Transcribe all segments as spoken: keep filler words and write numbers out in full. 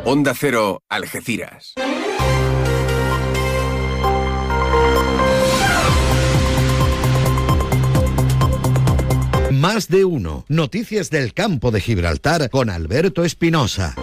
Onda Cero, Algeciras. Más de uno. Noticias del campo de Gibraltar con Alberto Espinosa.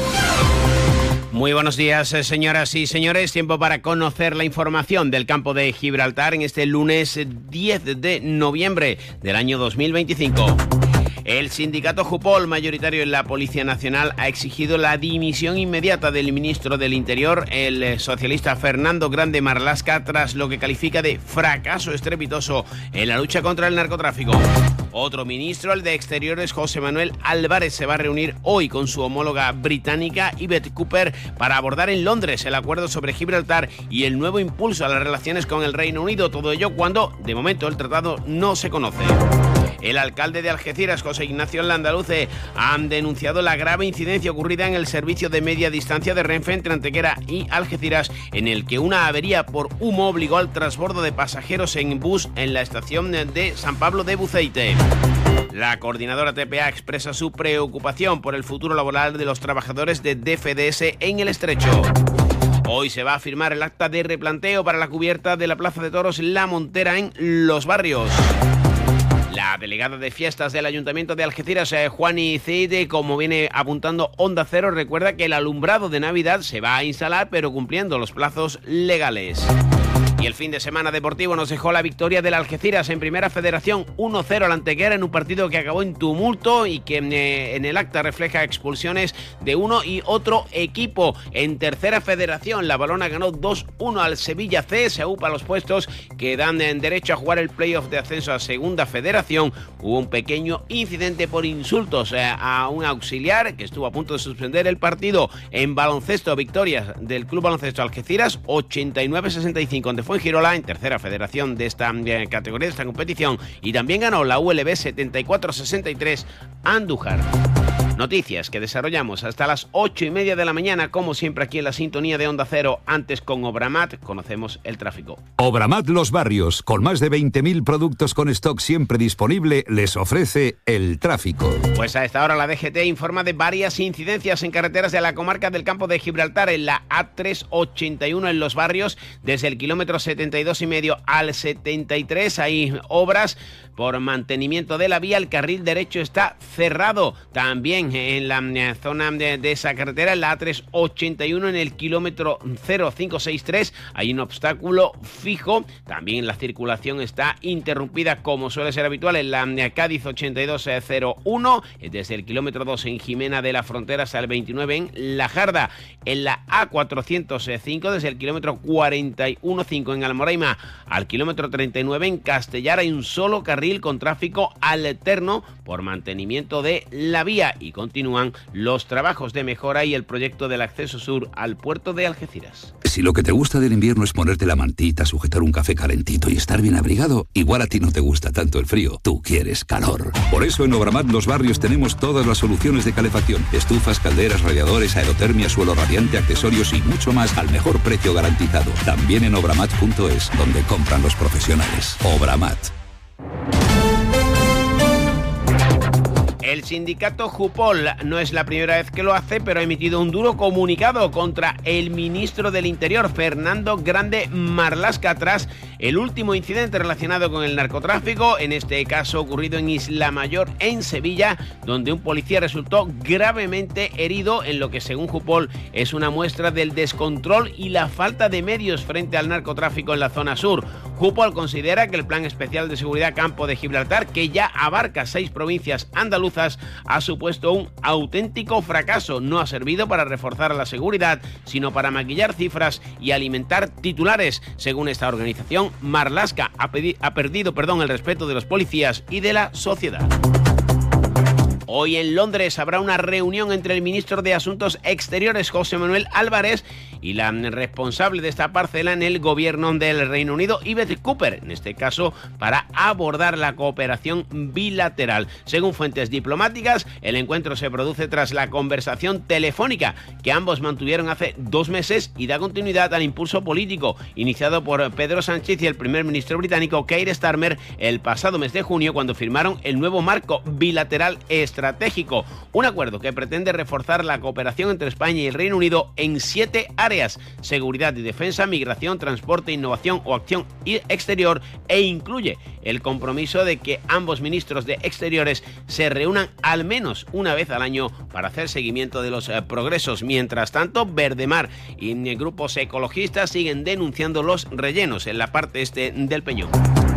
Muy buenos días, señoras y señores. Tiempo para conocer la información del campo de Gibraltar en este lunes diez de noviembre del año dos mil veinticinco. El sindicato Jupol, mayoritario en la Policía Nacional, ha exigido la dimisión inmediata del ministro del Interior, el socialista Fernando Grande Marlaska, tras lo que califica de fracaso estrepitoso en la lucha contra el narcotráfico. Otro ministro, el de Exteriores, José Manuel Álvarez, se va a reunir hoy con su homóloga británica, Yvette Cooper, para abordar en Londres el acuerdo sobre Gibraltar y el nuevo impulso a las relaciones con el Reino Unido. Todo ello cuando, de momento, el tratado no se conoce. El alcalde de Algeciras, José Ignacio Landaluce, ha denunciado la grave incidencia ocurrida en el servicio de media distancia de Renfe entre Antequera y Algeciras, en el que una avería por humo obligó al transbordo de pasajeros en bus en la estación de San Pablo de Buceite. La coordinadora T P A expresa su preocupación por el futuro laboral de los trabajadores de D F D S en el Estrecho. Hoy se va a firmar el acta de replanteo para la cubierta de la Plaza de Toros La Montera en Los Barrios. La delegada de fiestas del Ayuntamiento de Algeciras, eh, Juani Cid, como viene apuntando Onda Cero, recuerda que el alumbrado de Navidad se va a instalar, pero cumpliendo los plazos legales. Y el fin de semana deportivo nos dejó la victoria del Algeciras en Primera Federación uno cero al Antequera en un partido que acabó en tumulto y que eh, en el acta refleja expulsiones de uno y otro equipo. En Tercera Federación, la Balona ganó dos uno al Sevilla C, se aupa los puestos que dan en derecho a jugar el playoff de ascenso a Segunda Federación. Hubo un pequeño incidente por insultos eh, a un auxiliar que estuvo a punto de suspender el partido. En baloncesto, victorias del Club Baloncesto Algeciras ochenta y nueve a sesenta y cinco ante Fuengirola en Tercera Federación de esta eh, categoría, de esta competición, y también ganó la U L B setenta y cuatro a sesenta y tres Andújar. Noticias que desarrollamos hasta las ocho y media de la mañana, como siempre aquí en la sintonía de Onda Cero. Antes con Obramat conocemos el tráfico. Obramat Los Barrios, con más de veinte mil productos con stock siempre disponible, les ofrece el tráfico. Pues a esta hora la D G T informa de varias incidencias en carreteras de la comarca del Campo de Gibraltar. En la A trescientos ochenta y uno en Los Barrios, desde el kilómetro setenta y dos y medio al setenta y tres, hay obras por mantenimiento de la vía. El carril derecho está cerrado. También en la zona de, de esa carretera, en la A trescientos ochenta y uno en el kilómetro cero cinco seis tres, hay un obstáculo fijo. También la circulación está interrumpida, como suele ser habitual, en la Cádiz ochenta y dos cero uno, desde el kilómetro dos en Jimena de la Frontera hasta el veintinueve en La Jarda. En la A cuatrocientos cinco, desde el kilómetro cuarenta y uno cinco en Almoraima al kilómetro treinta y nueve en Castellar, hay un solo carril con tráfico alterno por mantenimiento de la vía, y continúan los trabajos de mejora y el proyecto del acceso sur al puerto de Algeciras. Si lo que te gusta del invierno es ponerte la mantita, sujetar un café calentito y estar bien abrigado, igual a ti no te gusta tanto el frío, tú quieres calor. Por eso en Obramat Los Barrios tenemos todas las soluciones de calefacción: estufas, calderas, radiadores, aerotermia, suelo radiante, accesorios y mucho más al mejor precio garantizado. También en obramat punto es, donde compran los profesionales. Obramat. El sindicato Jupol no es la primera vez que lo hace, pero ha emitido un duro comunicado contra el ministro del Interior, Fernando Grande Marlaska, tras el último incidente relacionado con el narcotráfico, en este caso ocurrido en Isla Mayor, en Sevilla, donde un policía resultó gravemente herido, en lo que según Jupol es una muestra del descontrol y la falta de medios frente al narcotráfico en la zona sur. Jupol considera que el Plan Especial de Seguridad Campo de Gibraltar, que ya abarca seis provincias andaluzas, ha supuesto un auténtico fracaso. No ha servido para reforzar la seguridad, sino para maquillar cifras y alimentar titulares. Según esta organización, Marlaska ha, pedi- ha perdido perdón, el respeto de los policías y de la sociedad. Hoy en Londres habrá una reunión entre el ministro de Asuntos Exteriores, José Manuel Álvarez, y la responsable de esta parcela en el gobierno del Reino Unido, Yvette Cooper, en este caso para abordar la cooperación bilateral. Según fuentes diplomáticas, el encuentro se produce tras la conversación telefónica que ambos mantuvieron hace dos meses y da continuidad al impulso político iniciado por Pedro Sánchez y el primer ministro británico Keir Starmer el pasado mes de junio, cuando firmaron el nuevo marco bilateral estratégico estratégico, un acuerdo que pretende reforzar la cooperación entre España y el Reino Unido en siete áreas: seguridad y defensa, migración, transporte, innovación o acción exterior, e incluye el compromiso de que ambos ministros de Exteriores se reúnan al menos una vez al año para hacer seguimiento de los eh, progresos. Mientras tanto, Verdemar y eh, grupos ecologistas siguen denunciando los rellenos en la parte este del Peñón.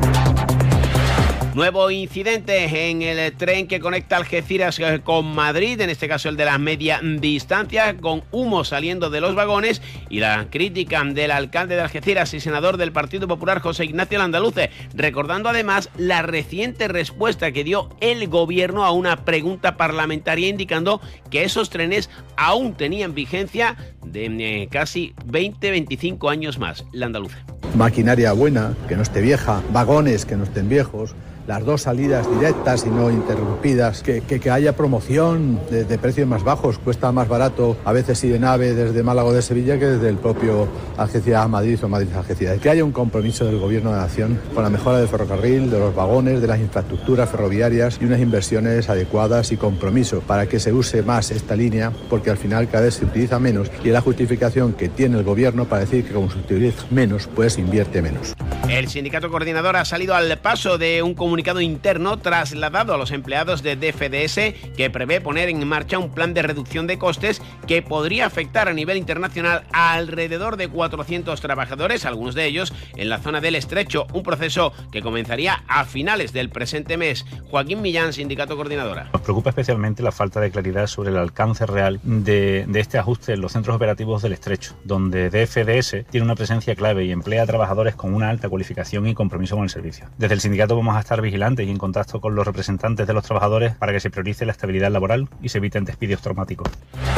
Nuevo incidente en el tren que conecta Algeciras con Madrid, en este caso el de la media distancia, con humo saliendo de los vagones, y la crítica del alcalde de Algeciras y senador del Partido Popular, José Ignacio Landaluce, recordando además la reciente respuesta que dio el gobierno a una pregunta parlamentaria, indicando que esos trenes aún tenían vigencia de eh, casi veinte a veinticinco años más. Landaluce. Maquinaria buena, que no esté vieja, vagones que no estén viejos, las dos salidas directas y no interrumpidas, que, que, que haya promoción de, de precios más bajos, cuesta más barato a veces ir en AVE desde Málaga o de Sevilla que desde el propio Algeciras a Madrid o Madrid a Algeciras. Que haya un compromiso del Gobierno de la Nación con la mejora del ferrocarril, de los vagones, de las infraestructuras ferroviarias y unas inversiones adecuadas y compromiso para que se use más esta línea, porque al final cada vez se utiliza menos y es la justificación que tiene el Gobierno para decir que como se utiliza menos, pues se invierte menos. El sindicato coordinador ha salido al paso de un comunicado interno trasladado a los empleados de D F D S que prevé poner en marcha un plan de reducción de costes que podría afectar a nivel internacional a alrededor de cuatrocientos trabajadores, algunos de ellos en la zona del Estrecho, un proceso que comenzaría a finales del presente mes. Joaquín Millán, sindicato coordinadora. Nos preocupa especialmente la falta de claridad sobre el alcance real de, de este ajuste en los centros operativos del Estrecho, donde D F D S tiene una presencia clave y emplea a trabajadores con una alta cualificación y compromiso con el servicio. Desde el sindicato vamos a estar vigilantes y en contacto con los representantes de los trabajadores para que se priorice la estabilidad laboral y se eviten despidos traumáticos.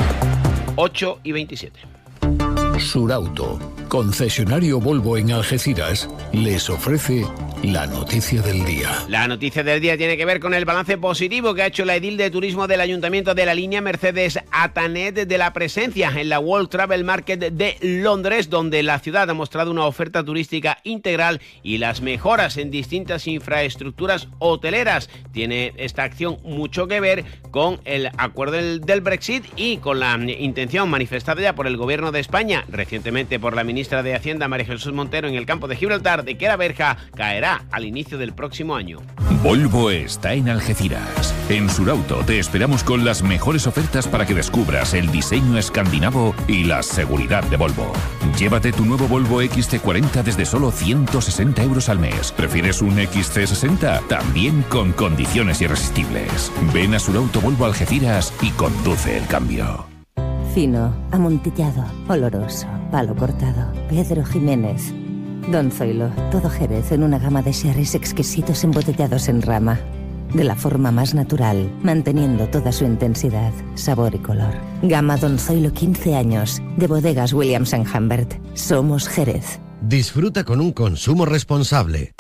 ocho y veintisiete. Surauto, concesionario Volvo en Algeciras, les ofrece la noticia del día. La noticia del día tiene que ver con el balance positivo que ha hecho la edil de turismo del Ayuntamiento de la línea Mercedes Atanet de la presencia en la World Travel Market de Londres, donde la ciudad ha mostrado una oferta turística integral y las mejoras en distintas infraestructuras hoteleras. Tiene esta acción mucho que ver con el acuerdo del, del Brexit y con la intención manifestada ya por el Gobierno de España, recientemente por la ministra de Hacienda, María Jesús Montero, en el campo de Gibraltar, de que la verja caerá al inicio del próximo año. Volvo está en Algeciras. En Surauto te esperamos con las mejores ofertas para que descubras el diseño escandinavo y la seguridad de Volvo. Llévate tu nuevo Volvo X C cuarenta desde solo ciento sesenta euros al mes. ¿Prefieres un X C sesenta? También con condiciones irresistibles. Ven a Surauto Volvo Algeciras y conduce el cambio. Fino, amontillado, oloroso, palo cortado. Pedro Jiménez. Don Zoilo, todo Jerez en una gama de sherries exquisitos embotellados en rama. De la forma más natural, manteniendo toda su intensidad, sabor y color. Gama Don Zoilo quince años, de bodegas Williams and Humbert. Somos Jerez. Disfruta con un consumo responsable.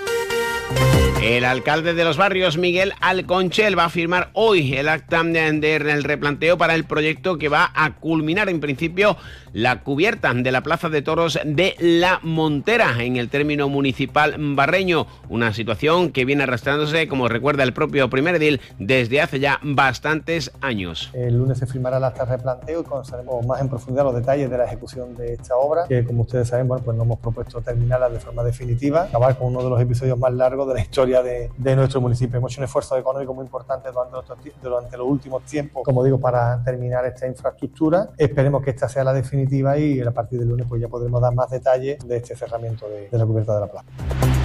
El alcalde de Los Barrios, Miguel Alconchel, va a firmar hoy el acta del replanteo para el proyecto que va a culminar en principio la cubierta de la Plaza de Toros de La Montera en el término municipal barreño. Una situación que viene arrastrándose, como recuerda el propio primer edil, desde hace ya bastantes años. El lunes se firmará el acta de replanteo y conoceremos más en profundidad los detalles de la ejecución de esta obra, que como ustedes saben, bueno, pues nos hemos propuesto terminarla de forma definitiva, acabar con uno de los episodios más largos de la historia De, de nuestro municipio. Hemos hecho un esfuerzo económico muy importante durante los, durante los últimos tiempos, como digo, para terminar esta infraestructura. Esperemos que esta sea la definitiva y a partir del lunes pues ya podremos dar más detalles de este cerramiento de, de la cubierta de la plaza.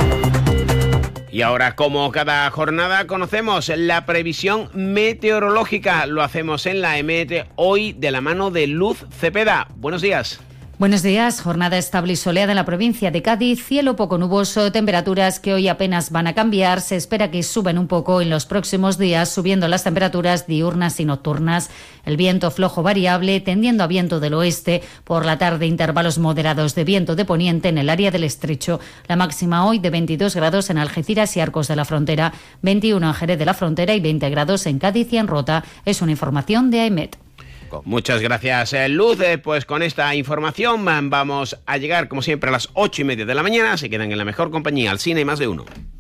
Y ahora, como cada jornada, conocemos la previsión meteorológica. Lo hacemos en la EMET hoy de la mano de Luz Cepeda. Buenos días. Buenos días, jornada estable y soleada en la provincia de Cádiz, cielo poco nuboso, temperaturas que hoy apenas van a cambiar, se espera que suben un poco en los próximos días, subiendo las temperaturas diurnas y nocturnas. El viento flojo variable, tendiendo a viento del oeste, por la tarde intervalos moderados de viento de poniente en el área del Estrecho. La máxima hoy de veintidós grados en Algeciras y Arcos de la Frontera, veintiuno en Jerez de la Frontera y veinte grados en Cádiz y en Rota. Es una información de AEMET. Muchas gracias, Luz. Pues con esta información vamos a llegar, como siempre, a las ocho y media de la mañana. Se quedan en la mejor compañía, al cine y más de uno.